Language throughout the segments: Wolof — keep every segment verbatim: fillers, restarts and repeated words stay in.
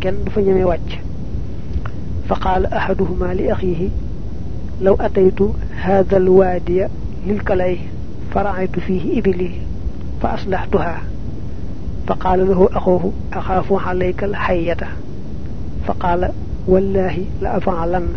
kenn du fa ñëmé wàcc fa qaala ahaduhuma li akhihi law ataytu hadha alwadiya lilkalay fara'aytu fihi ibli fa aslahtuha fa qala lahu akhuhu akhafu alayka alhayyata fa qala wallahi la af'alanna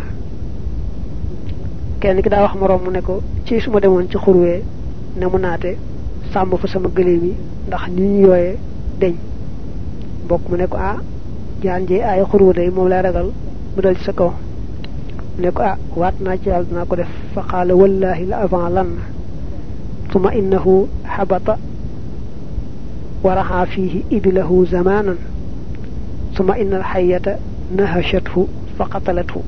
kenn ki da wax morom mu ne ko ci suma demon ci xurwe ne mu naate samb fa sama gëleem yi ndax ni ñu yoyé deñ bokk mu ne ko ah jaan je ay xurwe day mom la ragal mu dal ci sa kaw ne ko ah waat naa ci yàlla dinaa ko def fa qaala wallahi la af'alanna thumma innahu habata wa raha fihi iblahu zamanan thumma inna alhayyata nahashathu fa qatalathu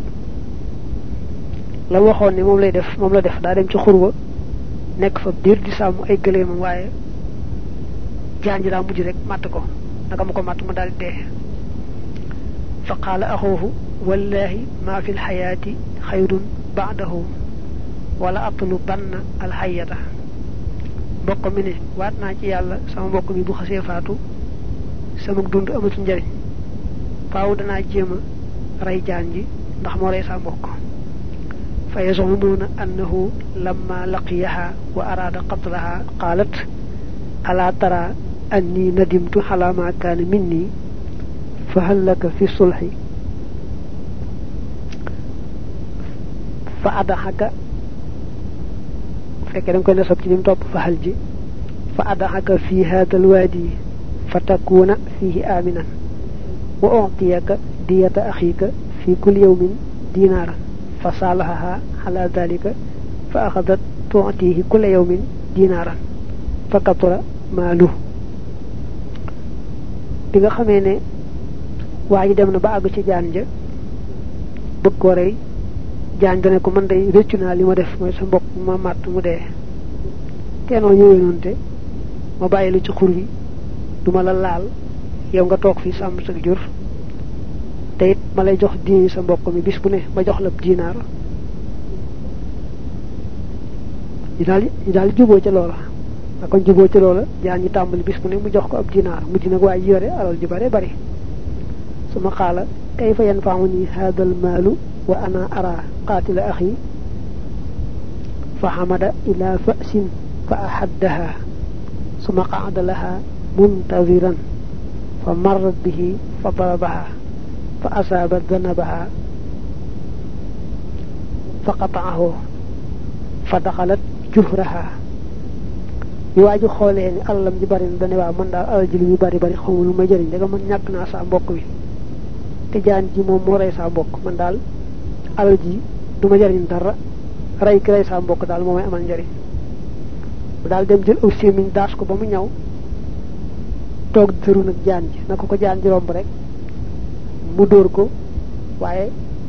la waxoon ne moom lay def moom la def daa dem ci xurwa nekk fa diir di sàmm ay gëleemam waaye jaan ji daa mujj rek màtt ko naka mu ko màtt mu daal dee fa qaala axuuhu wallahi ma fi alxayaati xayrun ba'dahu wala atlubanna alxayata mbokk mi ne waat naa ci yàlla sama mbokk mi bu xasee faatu sama dund amatu njariñ faaw danaa jéem a rey jaan ji ndax moo rey sa mbokk fa yazumuna annahu lamma laqiyaha wa arada qatlaha qalat ala tara anni nadimtu ala ma kana minni fa hal laka fi sulhi fa adahaka fekke dang koy nasab ci lim top fa hal ji fa adahaka fi hadha alwadi fatakuna fihi aminan wa u'tiyaka diyata akhika fi kulli yawmin dinara فصالحها على ذلك فأخذت تعطيه كل يوم دينارا فكثر ماله بيغا خامي ني واجي dem na ba ag ci jaan ja bëgg ko rey jaan ja ne ko man day reccu na li ma def moy sa mbokk ma mat mu dee teno ñëwé nonté ma bayyi lu ci xur wi duma la laal yow nga tok fi sam sa jur te it ma lay jox diini sa mbokk mi bis bu ne ma jox la dinaar yi dal yi dal juboo ci loola akon juboo ci loola jaan ñi tàmbali bis bu ne mu jox ko ab dinaar mu dina waay yore alal ju bare bari suma xaala kayfa yanfa'uni hadha al-malu wa ana ara qatil akhi fa hamada ila fa'sin fa ahaddaha suma qa'ada laha muntaziran fa marrat bihi fa darabaha فأصابت ذنبها فقطعه فدخلت جهرها يواجه خولين الله مجي بارين داني وا من دال alal ji lu bari bari xamul lu ma jëriñ daga man ñak na sa mbokk wi te jaan ji mom mo ray sa mbokk man dal alal ji duma jëriñ dara ray ki ray sa mbokk dal momay amal jëriñ dal dem jël au semiñ daas ko ba mu ñaw tok dëru nak jaan ji nako ko jaan ji romb rek mu door ko waye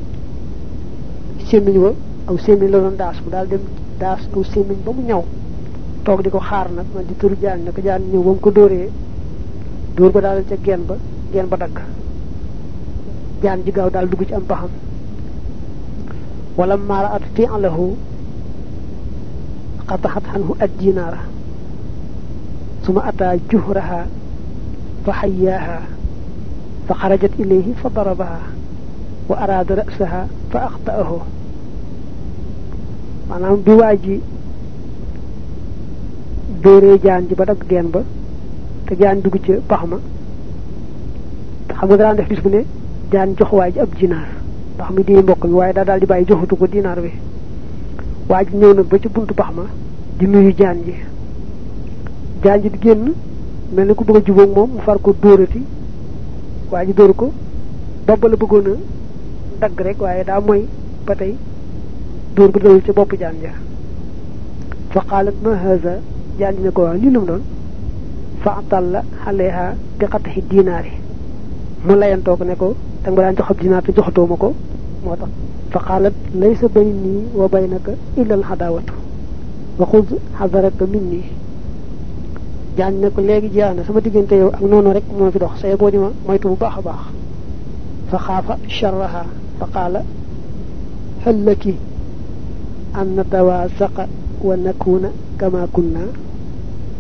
semiñ wa aw semiñ la doon daas mu dal dem daas aw semiñ ba mu ñaw tok diko xaar nak man di turu jaan nak jaan ñew bam ko dooré door ba dal ca gen ba gen ba dag jaan ji gaaw dal dugg ci am baxam wala mara at fi'lahu qatahat anhu ad-dinara thumma ata juhraha fa hayyaha فخرجت إليه فضربها وأراد رأسها فأخطأه manam bi waji dore jaan ji ba dag gen ba te jaan dug ci baxma xam nga daan def bis bu ne jaan jox waji ab dinar ndax mi di mbokk mi waye da dal di bayyi joxutu ko dinar bi waji ñew na ba ci buntu baxma di nuyu jaan ji jaan ji di genn melni ku bëgg jubok mom mu far ko dorati waji dor ko bobbal bëggona dag rek waye da moy batay dor bu dal ci bop jaan ja fa qalat ma hadha jaan ne ko li num don fa atalla alayha bi qathi dinari mu layanto ko ne ko tak ba dan jox dinar te joxato mako motax fa qalat laysa bayni wa baynaka illa al hadawatu wa khudh hadaraka minni jaan ne ko legi jaana sama digënté yow ak nono rek mo fi dox say bo dima moytu bu baaxa baax fa khafa sharraha fa qala hal laki an natawasaqa wa nakuna kama kunna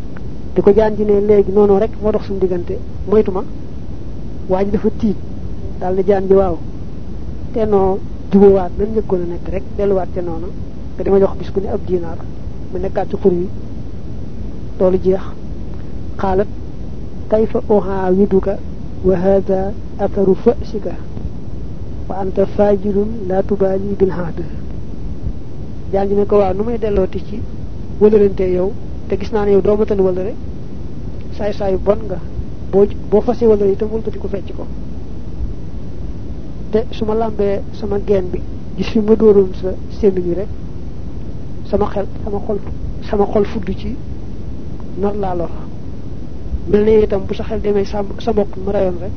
diko jaan ji ne legi nono rek mo dox sun digënté moytuma waji dafa tiit dal na jaan ji waaw te no jubuwaat nañ njëkkoon a nekk rek delluwaat ca noonu te dima jox bis ku ne ab dinaar mu nekkaat ci xur wi loolu jeex xaalat kayfa uhawiduka wa hadha atharu fa'sika wa anta fajirun la tubali bil hadi jaan ji ne ko waaw nu may dellooti ci wëlërante yow te gis naa ne yow doo ma tan wëlëre saay saay bon nga boo boo fase wëlëre itam wëlbati ko fecc ko te suma lambee sama geen bi gis fi ma dóoroon sa sémmiñ wi rek sama xel sama xol sama xol fudd ci nar laa lor mel ne itam bu sa xel demee sa sa mbokk ma rayoon rek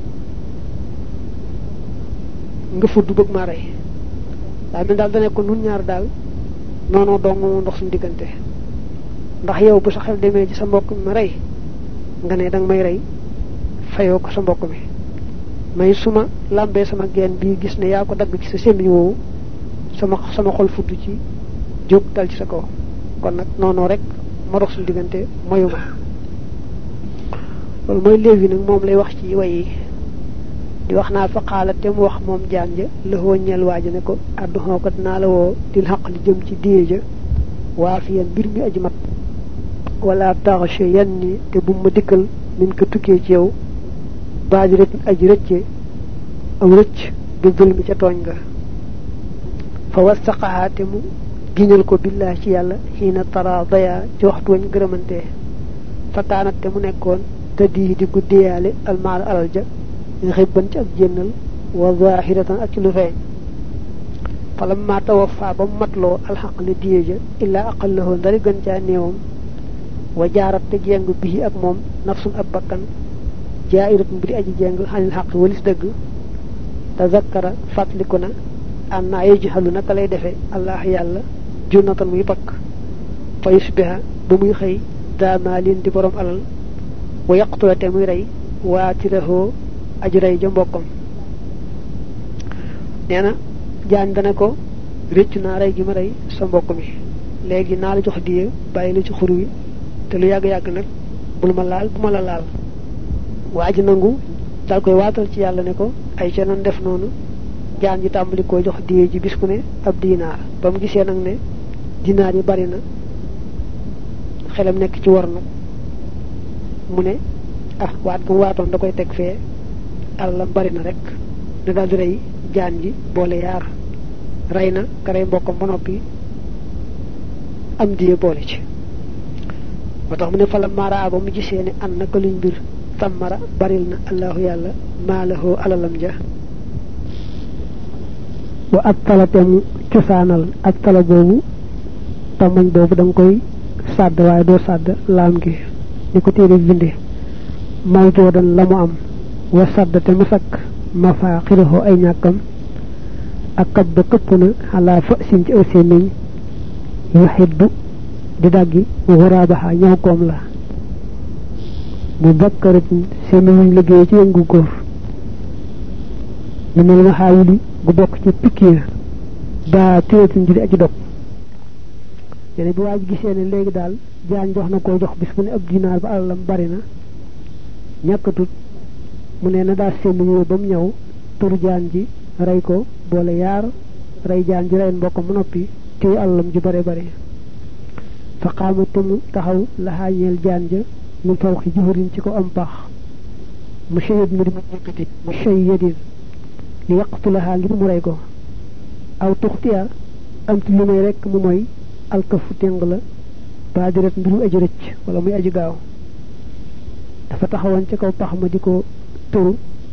nga fudd bëgg ma rey daa mel daal dane ko nun ñaar daal noonu dong moo ndox suñu diggante ndax yow bu sa xel demee ci sa mbokk ma rey nga ne danga may rey fayoo ko sa mbokk mi may suma lambee sama geen bi gis ne yaa ko dagg ci sa sémmiñ woowu sama sama xol fudd ci jóg dal ci sa kaw kon nag noonu rek ma dox suñu diggante moyuma loolu mooy léegi nag moom lay wax ci way yi di wax naa fa xaalat te mu wax moom jaan ja la woo ñeel waaja ne ko addu xookat naa la woo dil xaq li jëm ci diye ja waa fi yan mbir mi aji mat wala taxache yan ni te bu ma dikkal min ko tukkee ci yow baaji rëcc aji rëcce aw rëcc bi dul mi ca tooñ nga fa wasaqaha te mu giñal ko billahi ci yàlla xiina tara daya ci waxtu wañ gërëmante fa kaanat te mu nekkoon te di di guddiyaale almaal alal ja xibban ci ak jénnal wa zahiratan ak ci lu feeñ falamma tawaffa ba mu matloo alxaq li diye ja illaa aqallahu ndari gën caa néewam wa jaarat te jeng bii ak moom nafsun ab bakkan jairatun bu di aji jeng xanil xaq walis dëgg tazakkara fàttaliku na an naa yejhalu naka lay defe allah yàlla junnatan muy bakk fa yusbiha ba muy xëy daamaalin di borom alal wa yaqtula te muy rey waatirahoo aji rey ja mbokkam nee na jaan dana ko réccu naa rey gi ma rey sa mbokk mi léegi naa la jox diye bàyyi la ci xur wi te lu yàgg-yàgg nag bul ma laal bu ma la laal waa ji nangu dal koy waatal ci yàlla ne ko ay ca nan def noonu jaan ji tàmbali koo jox diye ji bis ku ne ab dinaar ba mu gisee nag ne dinaar yi bari na xelam nekk ci war nag mu ne ah waat ga mu waatoon da koy teg fee àllam bari na rek da daal di rey jaan ji boole yaar rey na ka rey mbokkam ba noppi am diye boole ci moo tax mu ne fala mara ba mu gisee ne an naka luñ mbir tàmmara baril na allahu yàlla maalahu alalam ja wa ak talate mu cosaanal ak tala boobu tamañ boobu da nga koy sàdd waaye doo sàdd laam gi ni ko téere bindee maw joodan la mu am wa sàdd te mu sakk ma faa xiraxoo ay ñàkkam ak kat ba këpp na xalaa fa sin ci aw sémmiñ yu xiddu di daggi xuraabaxa ñaw koom la mu bakkarat sémmiñ liggéey ci yëngu góor lu mel ma xaawuli gu bokk ci pikkiir daa téetin ji di aji dog yene bi waa ji gisee ne léegi daal jaan jox na koo jox bis bu ne ab dinaar ba alalam bari na ñàkkatut mu ne na daa sémmiñ ba mu ñëw turu jaan ji rey ko boole yaar rey jaan ji rey mbokkam mu noppi téye alalam ji bare bare fa xaama te mu taxaw laxaa ñeel jaan ja mu faw xi juhurin ci ko am pax mu shayid mu di mu yëkkati mu shayidin li yaqtulaha ngir mu rey ko aw tuxtiya am ci lu may rek mu mooy alkafu téng la baadirat mbiru aji rëcc wala muy aji gaaw dafa taxawoon ci kaw pax ma di ko tëru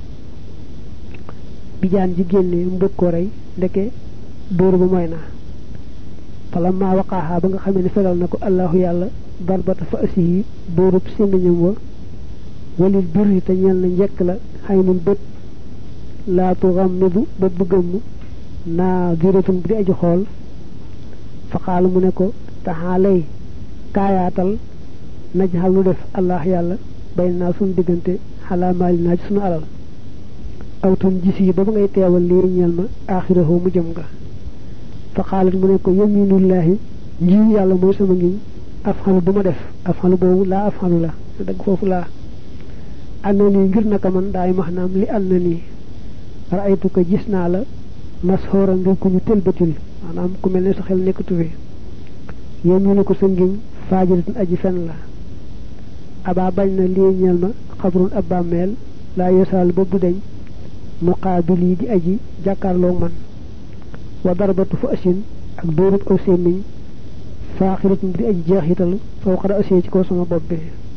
bi jaan ji génnee mu bëgg koo rey ndeke dóoru ba mooy na fala maa waqaaxaa ba nga xamee ne fegal na ko allahu yàlla darbata fa asi yi dóorub sémmiñam wa walil birri te ñeel na njekk la xay nun bët laatu xammidu bët bu gëmm naa diratun bu di aji xool fa xaala mu ne ko taxaalay kaayaatal naj xal nu def allah yàlla bay naa suñu diggante xalaa maali naa ci suñu alal awtun gis yi ba ba ngay teewal lii ñeel ma aaxirahu mu jëm nga fa xaalat mu ne ko yaminullahi ngiñ yàlla mooy sama ngiñ afxalu du ma def afxalu boobu laa afxalu la dëgg foofu laa ànd na nii ngir naka man daay max naam li ànd na nii ra'aytuka gis naa la masxooran nga ku ñu tëlbatil maanaam ku mel ne sa xel nekkatu fi yéen ñu ne ko sa ngiñ faajiratun aji fen la aba bañ na lii ñeel ma xabrun ab bàmmeel laa yesaal ba bu deñ muqaabil yi di aji jàkkaarloo man wa darbatu fa asin ak dóorub aw semmiñ faaxiratun di aji jeexital foo xara asee ci kaw sama bopp bi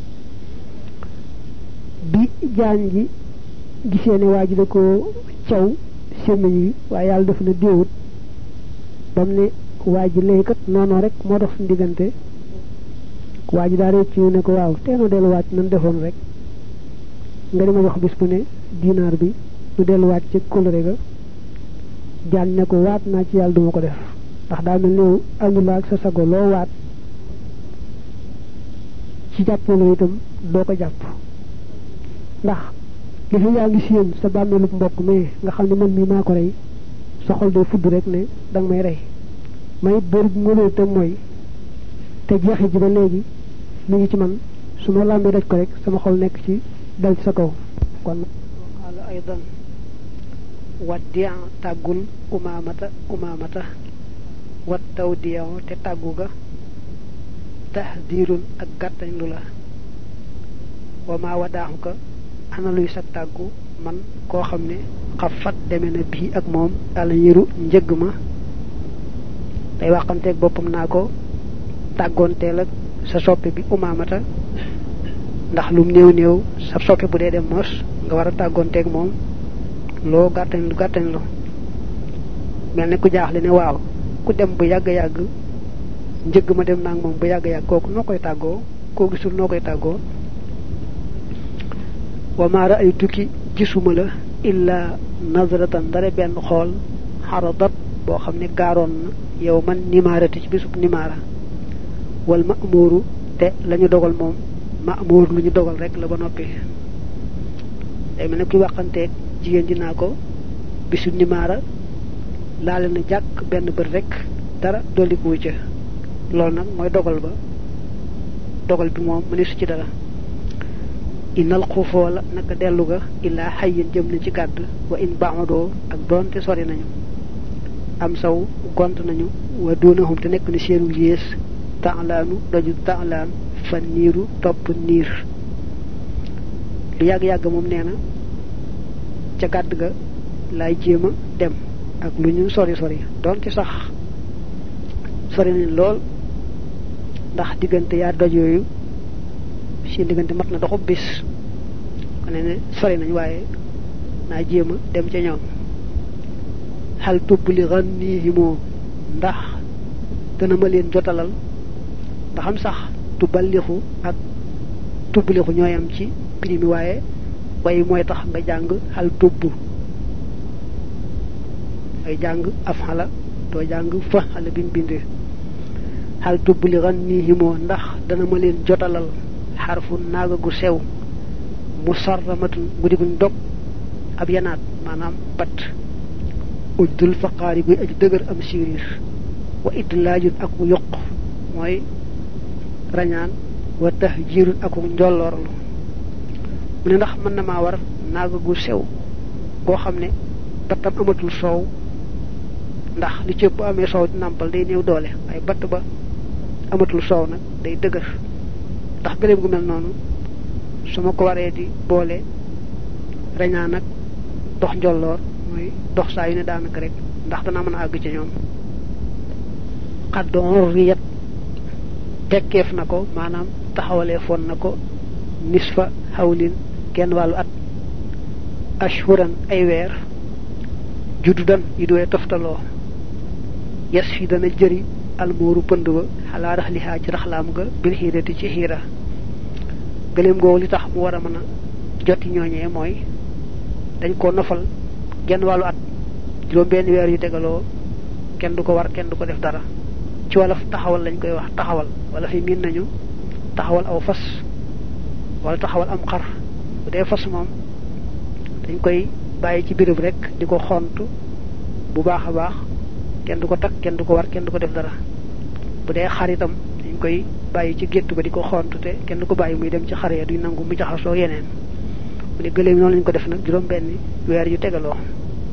bi jaan ji gisee ne waa ji da ko caw semmiñ yi waaye yàlla def na déewut bam ne waa ji léykat noonu rek moo dox suñu diggante waa ji daa réet ci ne ko waaw teena delluwaat nan defoon rek nga di ma jox bis bu ne dinaar bi nu delluwaat ci kóllëre ga jaan ne ko waat naa ci yàlla duma ko def ndax daa mel ne àndula ak sa sago loo waat ci jàppoo la itam doo ko jàpp ndax li fi yaa ngi séen sa bàmmeelub mbokk mais nga xam ne man mii maa ko rey sa xol day fudd rek ne danga may rey may bëri bi mënoo itam mooy te jeexi ji ba léegi mi ngi ci man su ma làmbee daj ko rek sama xol nekk ci dal ci sa kaw kon xaala aydan waddia tàggul umaamata umaamata wat taw diyaw te tàggu ga tahdirun ak gàttañ lu la wa maa wadaaxu ka ana luy sag tàggu man koo xam ne xafat deme na bii ak moom àlla yiru njëgg ma day waxanteeg boppam naa ko tàggoonteel ak sa soppe bi umaamata ndax lum néew néew sa soppe bu dee dem mos nga war a tàggoonteeg moom loo gàttañ lu gàttañ lu mel ne ku jaaxle ne waaw ku dem bu yàgg yàgg njëgg ma dem naag moom bu yàgg yàgg kooku noo koy tàggoo koo gisul noo koy tàggoo wa ma ra'aytuki gisuma la illa nazratan dara benn xool xaradat boo xam ne gaaroon na yow man nimaarati ci bisub nimaara wal ma'muuru te lañu dogal moom ma'muur lu ñu dogal rek la ba noppi day mel ne kuy waxanteeg jigéen ji naa ko bisu nimaara laale na jàkk benn bët rek dara dolli ko ca loolu nag mooy dogal ba dogal bi moom mëneesu ci dara inal xufoo la naka dellu ga illaa xayyin jëm na ci kàdd wa in baamadoo ak doonte sori nañu am saw gont nañu wa doonahum te nekk ni seenu yées taalaanu doju taalaan fa niiru topp niir lu yàgg-yàgg moom nee na ca kàdd ga laay jéem a dem ak lu ñu sori sori doonte sax sori nañ lool ndax diggante yaa doj yooyu seen diggante mat na doxu bis ne ne sori nañ waaye naa jéem a dem ca ñoom xal tubbali xan nii moo ndax dana ma leen jotalal ndax am sax tubbalixu ak tubbalixu ñooyam ci prix mi waaye way mooy tax nga jàng xal tubb ay jàng af xala doo jàng fa xala bi mu bindee xal tubbali xan nii moo ndax dana ma leen jotalal xarfu naaga gu sew musarramatun guddi guñ dog ab yanaat maanaam bat uddul faqaari guy aji dëgër am siiriir wa idlaajun ak mu yuq mooy rañaan wa tahjiirun ak mu njolloorlu mu ne ndax mën na maa war naaga gu sew goo xam ne battam amatul soow ndax li cëpp bu amee soow di nàmpal day néew doole waaye batt ba amatul soow nag day dëgër ndax gëléem gu mel noonu su ma ko waree di boole reñaan ak dox njolloor mooy dox saa yu ne daanaka rek ndax danaa mën a àgg ci ñoom xaddoon riyat tekkeef na ko maanaam taxawalee foon na ko nisfa xawlin genn wàllu at ashhuran ay weer juddudan yi doy toftaloo yes fi dana jëri almooru pënd ba xalaa raxlihaa ci raxlaam ga bil xiirati ci xiira gëléem googu li tax mu war a mën a joti ñooñee mooy dañ ko nofal genn wàllu at juróom benn weer yu tegaloo kenn du ko war kenn du ko def dara ci wolof taxawal lañ koy wax taxawal wala fi miin nañu taxawal aw fas wala taxawal am xar bu dee fas moom dañ koy bàyyi ci béréb rek di ko xont bu baax a baax kenn du ko takk kenn du ko war kenn du ko def dara bu dee xar itam dañ koy bàyyi ci gétt ba di ko xont te kenn du ko bàyyi muy dem ci xar ya duñ nangu mu jaxasoo yeneen mu ne gëléem noonu lañ ko def nag juróom benn weer yu tegaloo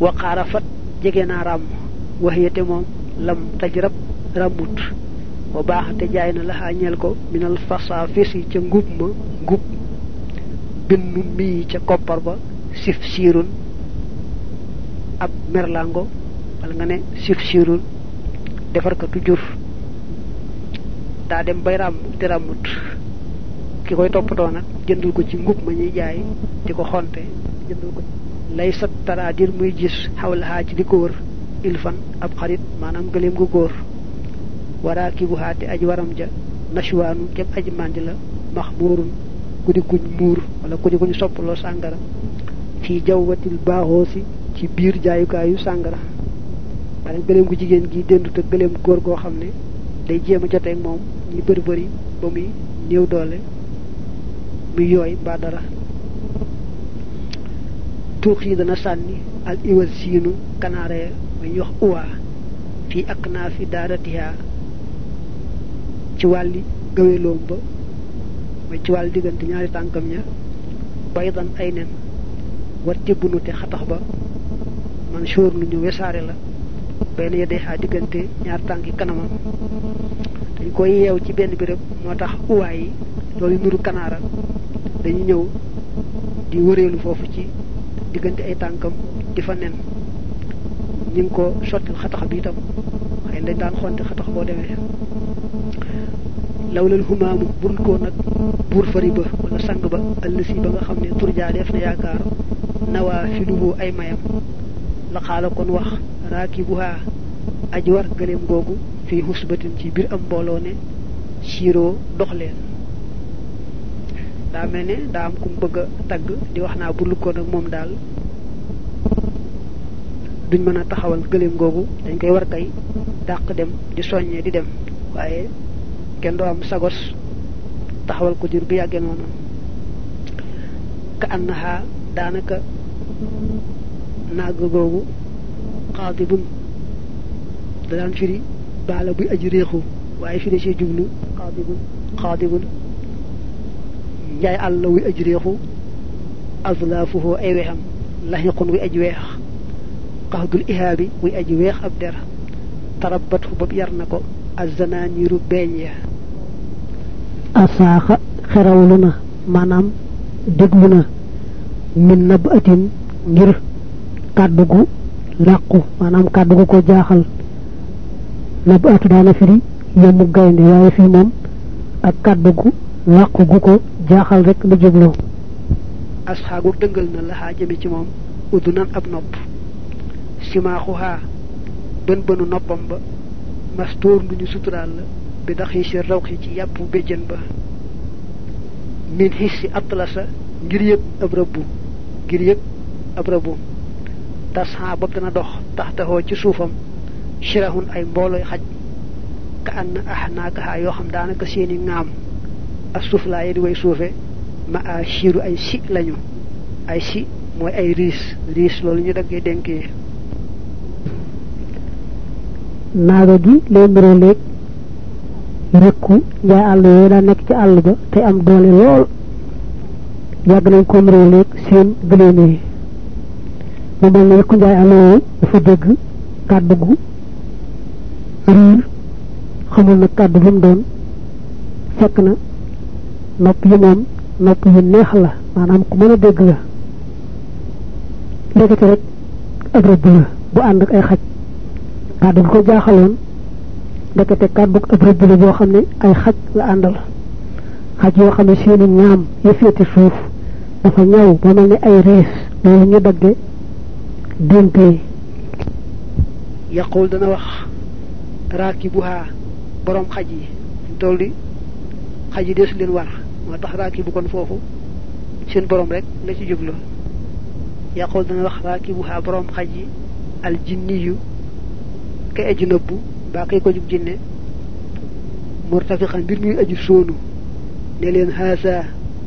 wa qarafat jegena ram wahiyate mom lam tajrab ramut wa baaxate jaay na la ñeel ko minal fasafisi ca ngub ma ngub binnu mi ca koppar ba sif sirun ab merlango wala nga ne sif sirun defar ka tujur da dem bay ram te ramut ki koy toppatoo nag jëndul ko ci ngub ma ñuy jaay di ko xonte jëndul ko lay sat taradir muy gis xawlaha ci di ko wër ilfan ab xarit maanaam gëleem gu góor waraakibu haati aji waram ja nashwaanu kem aji mandi la mahmurun kudi kuñ muur wala kudi kuñ soppaloo sàngara fi jawwatil baaxoosi ci biir jaayukaayu sàngara maanaam gëleem gu jigéen gi dendu te gëleem góor goo xam ne day jéem a joteeg moom ñi bëri bëri ba muy néew doole muy yooy mbaa dara tuux yi dana sànni al iwal siinu kanaare muy wax uwa fi akna fi daaratiha ci wàlli gaweloom ba mooy ci wàll diggante ñaari tànkam ña baydan ay nen war tibbunu te xatax ba man sóor nu ñu wesaare la benn ya deexaa diggante ñaar tànki kanamam dañ koy yeew ci benn béréb moo tax uwaay yi loolu nuru kanaara dañu ñëw di wëreelu foofu ci diggante ay tànkam di fa nen ñu ngi ko sottil xatax bi itam xëy dañ daan xonte xatax boo demee lawlal humaamu burul ko nag buur fari ba wala sang ba ëllësi ba nga xam ne turjaa def na yaakaar nawaa fi lubu ay mayam la xaala kon wax raakibuha aji war gëleem googu fi husbatin ci biir am mbooloo ne siiroo dox leen daa mel ne daa am ku bëgg a tagg di wax naa burul ko nag moom daal duñ mën a taxawal gëleem googu dañ koy war kay dàq dem di soññee di dem waaye kenn do am sagos taxawal ko dir bi yàgge noonu ka annaha daanaka naag googu xaadibun da daan firi baala buy aji réexu waaye fi da ci jublu xaadibun xaadibun njaay àll wuy aji réexu azlaafuhu ay weexam laxiqun wuy aji weex qahdul ihaabi wuy aji weex ab der tarabat fu bopp yar na ko azananiru beñ ya asaaxa xerawlu na maanaam déglu na min nab atin ngir kàddu gu làqu maanaam kàddu gu ko jaaxal nab atu daana firi yemu gaynde waaye fii moom ak kàddu gu làqu gu ko jaaxal rek la jógloo asxaagu dëngal na laxaa jëme ci moom udunan ab nopp simaaxuhaa bën bënu noppam ba mastoor nduñu suturaal la bi daxi si rawxi ci yàpp béjjën ba min hissi atlasa ngir yëg ab rëbbu ngir yëg ab rëbbu tasxaa bopp dana dox taxtaxoo ci suufam shirahun ay mboolooy xaj ka ànn ah naakaxaa yoo xam daanaka seeni ŋaam as suuf laa ye di way suufe ma a siiru ay si lañu ay si mooy ay riis riis loolu ñu daggee dénkee naaga gi lay mbiroo léeg rekku njaay àll yooyu daa nekk ci àll ba te am doole lool yàgg nañ ko mbiroo léeg seen gëléem yi mu mel ne rekku njaay àll yooyu dafa dégg kàddu gu riir xamul nag kàddu bu mu doon fekk na nopp yi moom nopp yu neex la maanaam ku mën a dégg la léegi rek ab rëbb la bu ànd ak ay xaj kàddu ko jaaxaloon ndekete kàddu ab rëbb la boo xam ne ay xaj la àndal xaj yoo xam ne seeni ñaam ya féete suuf dafa ñaw ba mel ne ay riis loolu ñu dagge dénkee yaqul dana wax raakibuha borom xaj yi ñu toll di xaj yi deesu leen war moo tax raakibu kon foofu seen borom rek la ci jublu yaqul dana wax raakibuha borom xaj yi al jinniyu kay aji nëbbu baa kay ko jub jinne murtafiqan mbir muy aji soonu ne leen haasa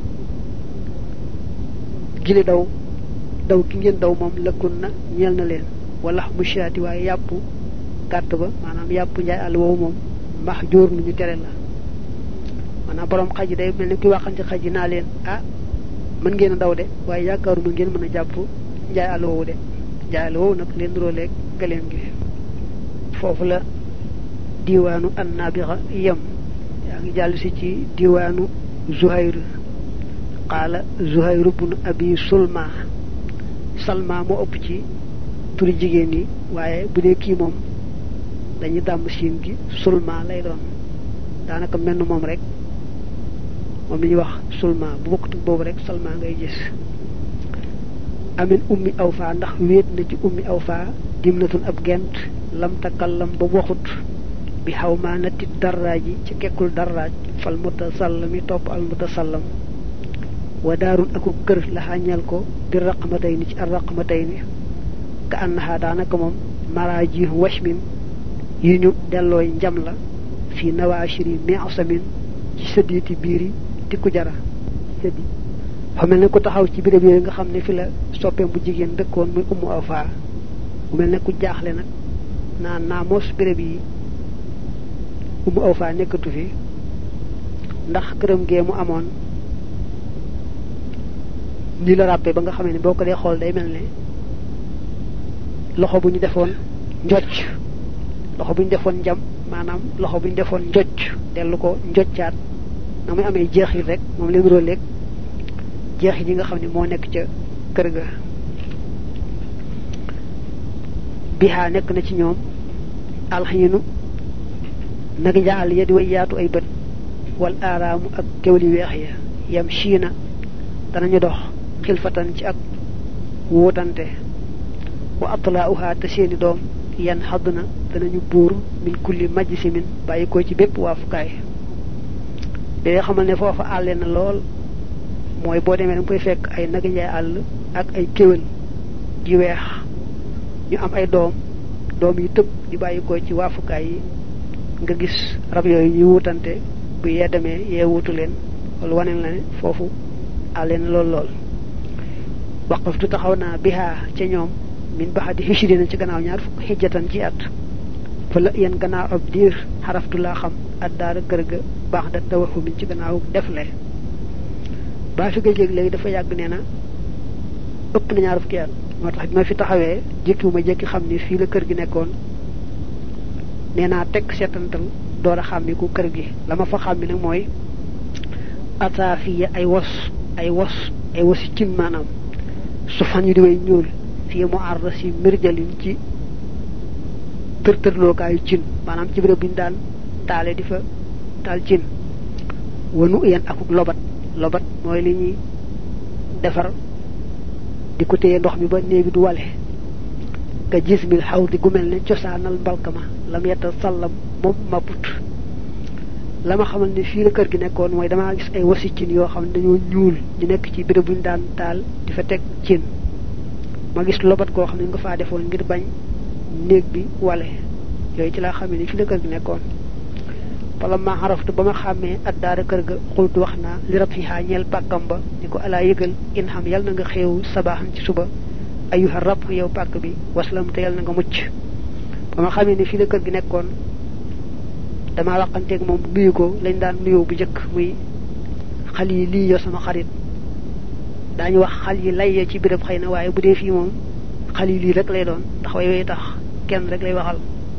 gile daw daw ki ngeen daw moom lëkkun na ñeel na leen wala mu shaati waaye yàpp gàtt ba maanaam yàpp njaay àll woowu moom max jóor nu ñu tere la maanaam borom xaj yi day mel ni kuy waxan ci xaj yi naa leen ah mën ngeen a daw de waaye yaakaaruma ngeen mën a jàpp njaay àll woowu de jaaloo nag leen rooleeg gëleem gi foofu la diwaanu annabixa yem yaa ngi jàll si ci diwaanu zuhayr qaala zuhayr ibn abi sulma salma moo ëpp ci turi jigéen yi waaye bu dee kii moom dañuy dàmm siin gi sulma lay doon daanaka menn moom rek moom li ñuy wax sulma bu bokkut boobu rek salma ngay gis amin ummi awfa ndax wéet na ci ummi awfa dimnatun ab gent lam takallam ba waxut bi xaw maa natti darraaji ci kekkul darraaj fal mutasallami topp al mutasallam wa daarun aku kër la xàññal ko di raqmatay ni ci ar raqmatay ni ka annaha daanaka moom maraaji washmin yi ñu dellooy njam la fi nawaashiri mi'samin ci sëddiiti biiri tikku jara sëddi fa mel ne ku taxaw ci béréb yooyu nga xam ne fi la soppeem bu jigéen dëkkoon muy ummu awfa mu mel ne ku jaaxle nag naan naa moos béréb yi ummu awfa nekkatu fi ndax këram gee mu amoon ni la ràppe ba nga xamee ne boo ko dee xool day mel ne loxo bu ñu defoon njocc loxo bu ñu defoon njam maanaam loxo bu ñu defoon njocc dellu ko njoccaat na muy amee jeexit rek moom leen róoleeg jeexit yi nga xam ne moo nekk ca kër ga bihaa nekk na ci ñoom alxiinu nag njaal ya di way yaatu ay bët wal aaraamu ak kéwli weex ya yam chiina danañu dox xilfatan ci ak wóotante wa atlaauha te seeni doom yan xadd na danañu buur min kulli majsimin bàyyi ko ci bépp waafukaay day xamal ne foofa àlle na lool mooy boo demee danga koy fekk ay nag njaay àll ak ay kéwél ji weex ñu am ay doom doom yi tëb di bàyyi ko ci waafukaay yi nga gis rab yooyu ñuy wutante bu yee demee yee wutu leen loolu waneen la ne foofu àlle na lool lool waqaftu taxaw naa bihaa ca ñoom min baxadi hichrina ci gannaaw ñaar fukk xijjatan ci at fa la yéen gannaaw ab diir xaraftu laa xam at daara kër ga baax da tawaxu min ci gannaaw defle baa fi gëj léegi dafa yàgg nee na ëpp na ñaar fukki at moo tax bi ma fi taxawee jékkiwuma jékki xam ni fii la kër gi nekkoon nee naa teg seetantal door a xàmmiku kër gi la ma fa xàmmi nag mooy ataafiya ay wos ay wos ay wosi cin maanaam su fan yu di way ñuul fii mu arda si mirjalin ci tërtërlookaayu cin maanaam ci béréb bu ñu daan taale di fa taal cin wanu yan akuk lobat lobat mooy li ñuy defar di ko téye ndox mi ba néegi du wale ka gis mil xaw di gu mel ne cosaanal mbalkama lam yetta sallam moom mabut la ma xamal ne fii la kër gi nekkoon mooy damaa gis ay wasi cin yoo xam ne dañoo ñuul ñu nekk ci béréb bu ñu daan taal di fa teg cin ma gis lobat koo xam ne nga faa defoon ngir bañ néeg bi wale yooyu ci laa xamee ni fii la kër gi nekkoon wala ma xaraftu ba ma xàmmee at daara kër ga xultu wax naa li rab fi xaa ñeel pàkkam ba ni ko alaa yëgal in xam yal na nga xeewu sabaaxan ci suba ayuha rab yow pàkk bi waslam te yal na nga mucc ba ma xamee ni fii la kër gi nekkoon damaa waxanteeg moom nuyu ko lañ daan nuyoo bu njëkk muy xal yi lii yo sama xarit daañu wax xal yi lay ci béréb xëy na waaye bu dee fii moom xal yi lii rek lay doon ndax way way tax kenn rek lay waxal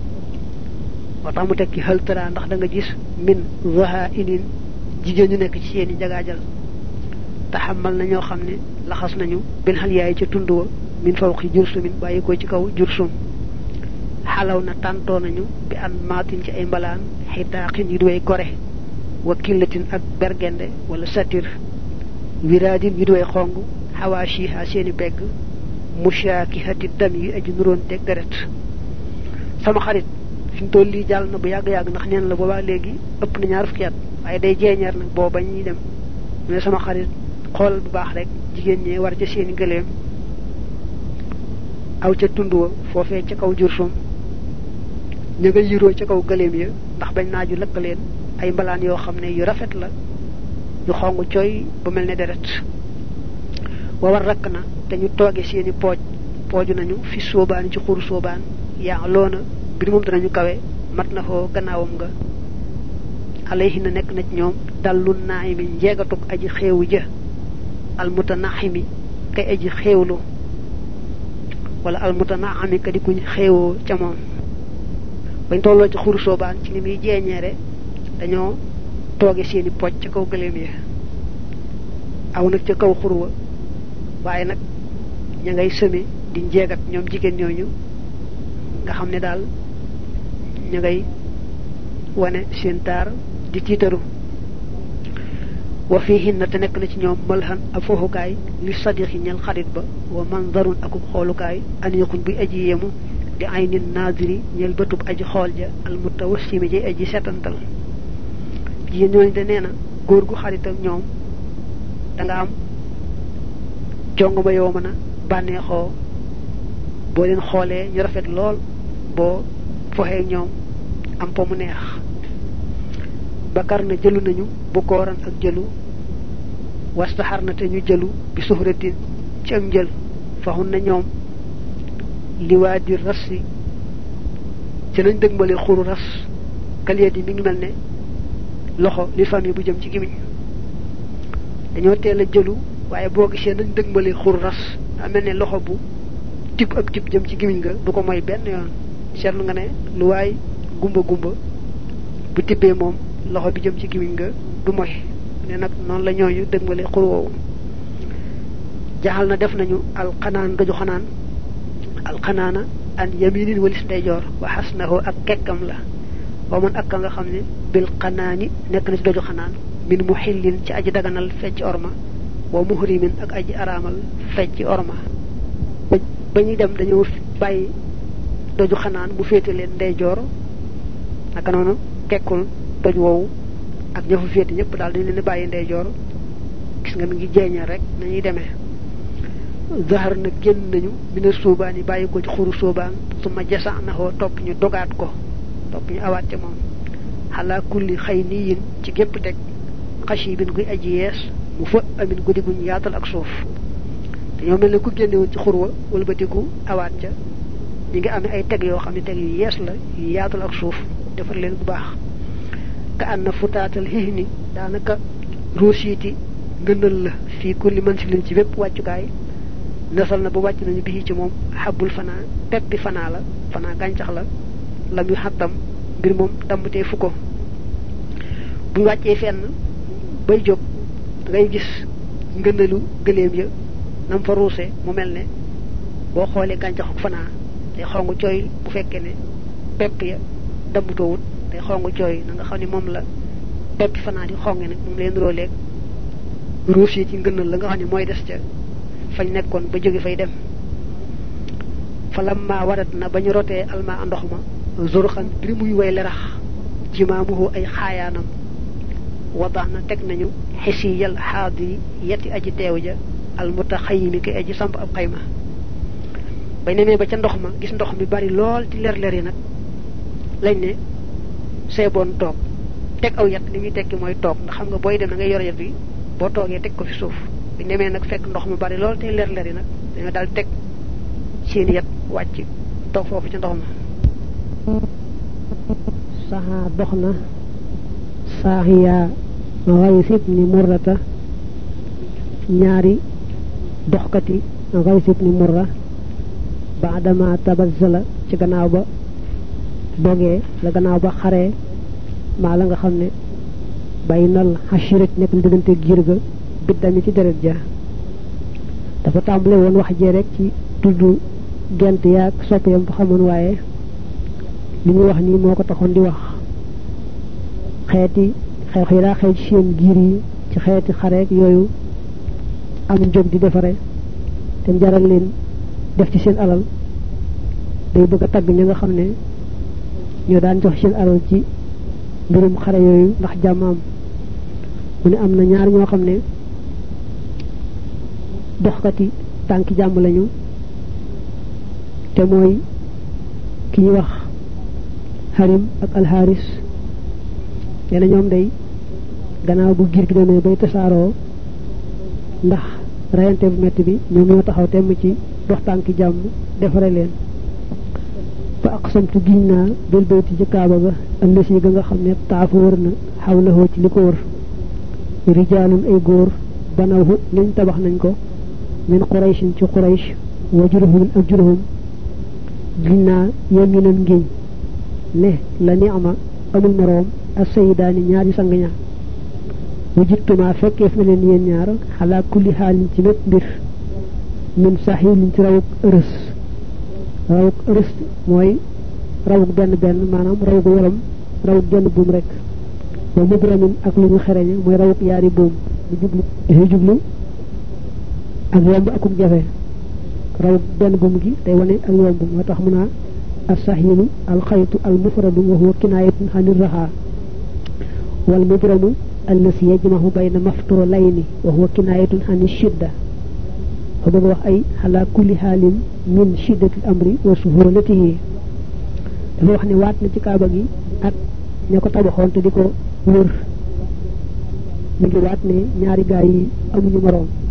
moo tax mu tekki xël tëraa ndax da nga gis min zaha inin jigéen ñu nekk ci seeni jagaajal taxamal na ñoo xam ne laxas nañu benn xal yaay ca tund wa min fawqi jursumin bàyyi ko ci kaw jursum xalaw na tàntoo nañu bi an maatin ci ay mbalaan xitaaqin yu di way gore wa killatin ak bergende wala satir wiraadin yu di way xong xawaashiha seeni pegg mushaakihati dam yi aji nuroon teg deret sama xarit fi mu toll lii jàll na bu yàgg-yàgg ndax neen la boobaa léegi ëpp na ñaar fukki at waaye day jeeñeer nag booba ñuy dem mais sama xarit xoolal bu baax rek jigéen ñee war ca seeni gëléem aw ca tund wa foofee ca kaw jursum ña nga yiroo ca kaw gëléem ya ndax bañ naaju lëkk leen ay mbalaan yoo xam ne yu rafet la yu xong cooy ba mel ne deret wawar rakk na te ñu tooge seeni pooj pooju nañu fi sóobaan ci xuru sóobaan yaa loona bir moom danañu kawe mat na foo gannaawam nga alayhi na nekk na ci ñoom dallu naay mi njeegatug aji xeewu jë almutanaximi kay aji xeewlu wala al mutanaami ka di kuñ xéewoo ca moom bañ tolloo ci xuru soobaan ci ni muy jeeñeere dañoo tooge seeni poj ca kaw gëléem ya aw nag ca kaw xurwa waaye nag ña ngay sëmi di njeegat ñoom jigéen ñooñu nga xam ne daal ña ngay wane seen taar di tiitaru wa fiihinna te nekk na ci ñoom malhan ab foofukaay li sadiqi ñel xarit ba wa mandarun akub xoolukaay aniquñ buy aji yemu di aynin naadiri ñel bëtub aji xool ja al mutawassimi ji aji setantal jigéen ñooñu de nee na góor gu xarit ak ñoom da nga am jongo ba yow mën a bànneexoo boo leen xoolee ñu rafet lool boo foxee ñoom am po mu neex bakar na jëlu nañu bu kooran ak jëlu wastaxar na te ñu jëlu bi suxratin ci am njël faxun na ñoom liwaa di rassi ci lañ dëgmale xuru ras kaliya di mi ngi mel ne loxo li famille bu jëm ci gimiñ dañoo teel a jëlu waaye boo gisee nañ dëgmale xuru ras daa mel ne loxo bu tib ab tib jëm ci gimiñ nga du ko mooy benn yoon seetlu nga ne lu waay gumba gumba bu tibbee moom loxo bi jëm ci gimiñ nga du moy ne nag noonu la ñooñu dëgmale xur woowu jaxal na def nañu alxanaan doju xanaan alxanaana an yaminin walis ndeyjoor wa xasnahu ak kekkam la wa man ak ka nga xam ne bil xanaani nekk na ci doju xanaan min muxillin ci aji daganal fecc orma wa muhrimin ak aji araamal fecc orma ba ñuy dem dañoo bàyyi doju xanaan mu féete leen ndeyjoor naka noonu kekkul doj woowu ak ña fa féete ñëpp daal dañ leen bàyyi ndeyjoor gis nga mi ngi jeeñal rek nañuy demee zahar na génn nañu mina soobaan yi bàyyi ko ci xuru soobaan su ma jasa naxoo topp ñu dogaat ko topp ñu awaat ca moom xalaa kulli xëy niyin ci gépp teg xashi bin guy aji yees mu fa amin guddi guñ yaatal ak suuf dañoo mel ne ku génnewoon ci xurwa wala batiku awaat ca ñi ngi amee ay teg yoo xam ne teg yu yees la yu yaatal ak suuf defar leen bu baax ka ànd na futaatal xii ni daanaka roosiiti ngënal la fii kulli mansilin ci bépp wàccukaay nasal na ba wàcc nañu bii ci moom xabbul fanaa peppi fanaa la fanaa gàncax la lam yu xattam mbir moom dambatee fu ko buñ wàccee fenn bay jóg ngay gis ngënalu gëléem ya nam fa ruuse mu mel ne boo xoolee gàncaxu fanaa day xongu cooy bu fekkee ne pepp ya dambutoowut day xongu cooy na nga xam ne moom la peppi fanaa di xonge nag moom leen rooleeg ruus yi ci ngënal la nga xam ne mooy des ca fañ nekkoon ba jóge fay dem fa lamma warat na ba ñu rotee alma ndox ma zurxan bir muy way lerax jimaamuhu ay xaayaanam wadax na teg nañu xisiyal xaadi yetti aji teew ja al mutaxayimi ki aji samp ab xayma bay nemee ba ca ndox ma gis ndox mi bari lool di leer leer yi nag lañ ne seeboon toog teg aw yet li muy tekki mooy toog ndax xam nga booy dem da ngay yor yet bi boo toogee teg ko fi suuf bi nemee nag fekk ndox mu bari lool te leer leer yi nag dañoo daal teg seen yet wàcc toog foofu ci ndox ma saxa dox na saaxiya Gays ibn Murrata ñaari doxkati Gays ibn Murra baadama tabazzala ci gannaaw ba dogee la gannaaw ba xaree maa la nga xam ne bay nal xashirat nekk na diggante giir ga biddami ci deret ja dafa tàmbale woon wax jee rek ci tudd gent yaag soppiyam bu xamoon waaye li ñuy wax nii moo ko taxoon di wax xeeti xeex yi daa xew ci seen giir yi ci xeeti xareek yooyu am jóg di defare te jaral leen def ci seen alal day bëgg a tagg ñi nga xam ne ñoo daan jox seen alal ci mbirum xare yooyu ndax jàmmaam mu ne am na ñaar ñoo xam ne doxkati tànki jàmm lañu te mooy ki ñuy wax Harim ak Alxaaris nee na ñoom day gannaaw bu giir gi demee bay tasaaroo ndax rayante bu metti bi ñoom ñoo taxaw temm ci dox tànki jàmm defare leen fa aqsamtu giñ naa bil bayti ci kaaba ga ëllësi ga nga xam ne taafu wër na xawlahoo ci li ko wër rijaalun ay góor banawhu ñuñ tabax nañ ko min quraysin ci quraysh wa juruhum ak juruhum ginnaa yaminan ngiñ ne la ni'ma amul moroom as-sayyidaani ñaari sang ña wujituma fekkeef na leen yéen ñaar xalaa kulli xaalin ci lépp mbir min saxiilin ci rawuk ërës rawuk ërës mooy rawuk benn benn maanaam rawuk yorom rawuk genn buum rek wa mubramin ak lu ñu xereñe mooy rawuk yaari buum lu jublu lu jublu ak yomb akuk jafe rawuk benn buum gi day wane ak yomb moo tax mu naa as-sahilu al-xaytu al-mufradu wa huwa kinaayatun anir raxaa wal mubramu allasi yajmahu bayna maftulayni wa huwa kinaayatun ani shidda ko bëgg wax ay ala kulli xaalin min shiddati amri wa suhulatihi dafa wax ne waat na ci kaaba gi ak ña ko tabaxoon te di ko wër mi ngi waat ne ñaari gaay yi amuñu moroom